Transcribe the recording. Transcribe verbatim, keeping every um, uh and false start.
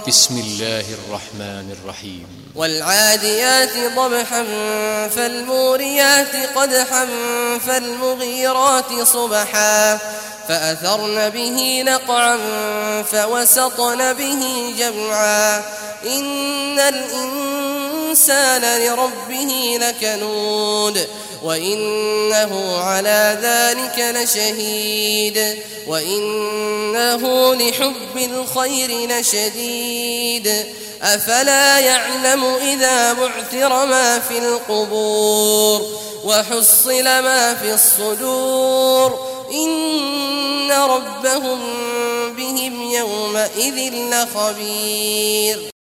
بسم الله الرحمن الرحيم والعاديات ضبحا فالموريات قدحا فالمغيرات صبحا فأثرن به نقعا فوسطن به جمعا إن الإنسان لربه لكنود وإنه على ذلك لشهيد وإنه لحب الخير لشديد أفلا يعلم إذا بعثر ما في القبور وحصل ما في الصدور إن ربهم بهم يومئذ لخبير.